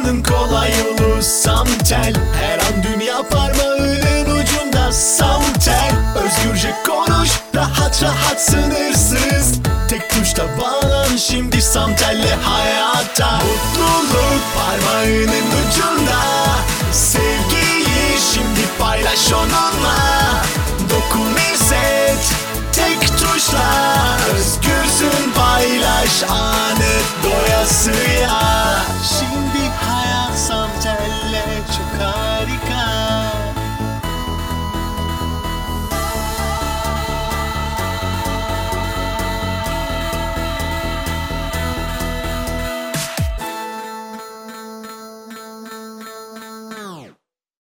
Ulaşmanın kolay yolu Samtel. Her an dünya parmağının ucunda Samtel. Özgürce konuş, rahat rahat sınırsız. Tek tuşla bağlan şimdi Samtel'le hayata. Mutluluk parmağının ucunda. Sevgiyi şimdi paylaş onunla.